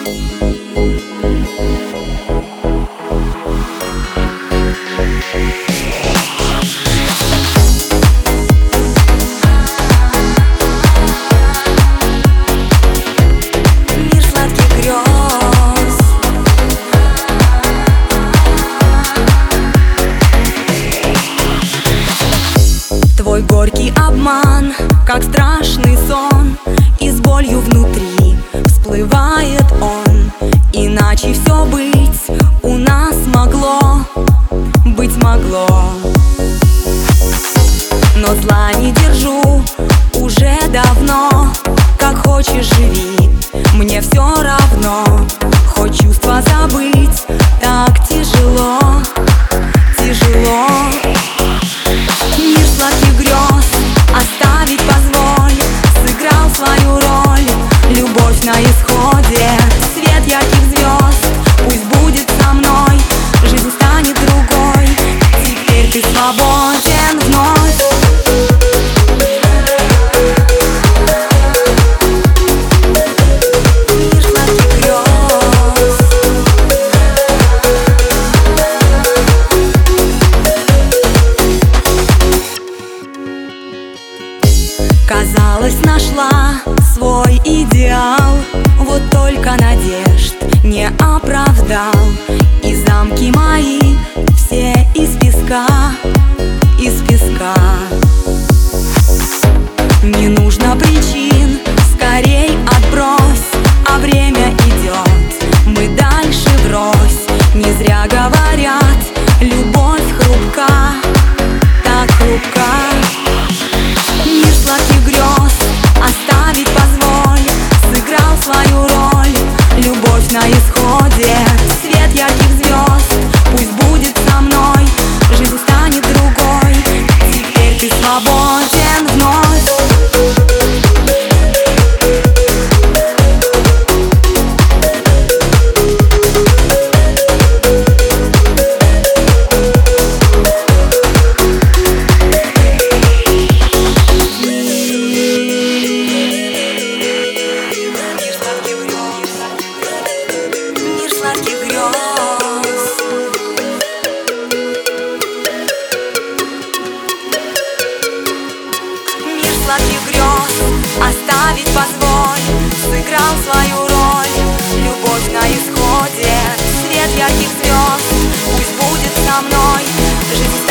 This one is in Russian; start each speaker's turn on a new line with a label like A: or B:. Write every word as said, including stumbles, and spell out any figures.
A: Твой горький обман, как страшный сон, и с болью внутри всплывает он. Иначе все быть у нас могло, быть могло. Но зла не держу уже давно. Как хочешь живи, мне все равно. Хоть чувства забыть так тяжело, тяжело. Мир сладких грез оставить позволь. Сыграл свою роль, любовь на исходе. Свет ярких звезд пусть будет со мной. Жизнь станет другой, теперь ты свободен вновь. Казалось, нашла свой идеал, вот только надежд не оправдал. И замки мои все из песка, из песка. Не нужно причин, скорей отбрось, а время идет, мы дальше врозь. Не зря говорят, любовь хрупка, так хрупка. Мир сладких грез оставить позволь. Сыграл свою роль, любовь на исходе. Свет ярких звезд пусть будет со мной. Жизнь станет другой, теперь ты свободен вновь. Сладких грез. Мир сладких грез оставить позволь. Сыграл свою роль, любовь на исходе. Свет ярких звезд пусть будет со мной. Жизнь